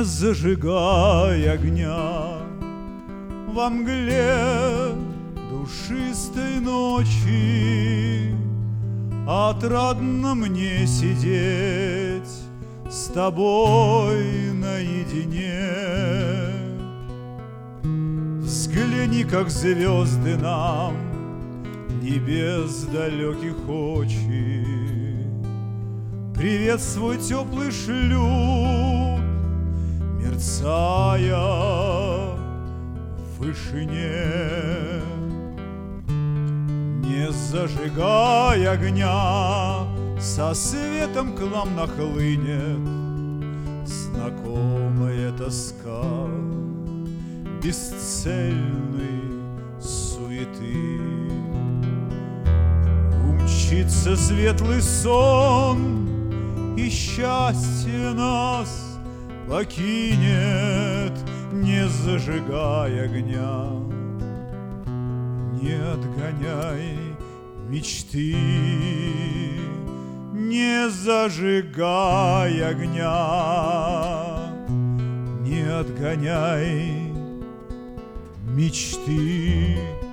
Не зажигай огня во мгле душистой ночи, отрадно мне сидеть с тобой наедине. Взгляни, как звезды нам небес далеких очи привет свой теплый шлют, мерцая в вышине. Не зажигай огня, со светом к нам нахлынет знакомая тоска бесцельной суеты. Умчится светлый сон, и счастье нас покинет. Не зажигай огня, не отгоняй мечты. Не зажигай огня, не отгоняй мечты.